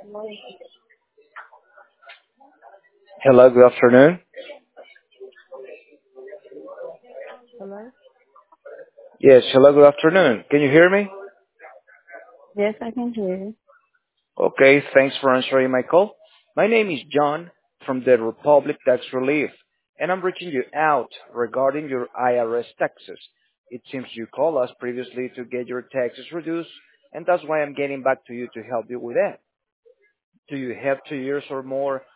Hello, good afternoon. Hello? Yes, hello, good afternoon. Can you hear me? Yes, I can hear you. Okay, thanks for answering my call. My name is John from the Republic Tax Relief, and I'm reaching you out regarding your IRS taxes. It seems you called us previously to get your taxes reduced, and that's why I'm getting back to you to help you with that. Do you have 2 years or more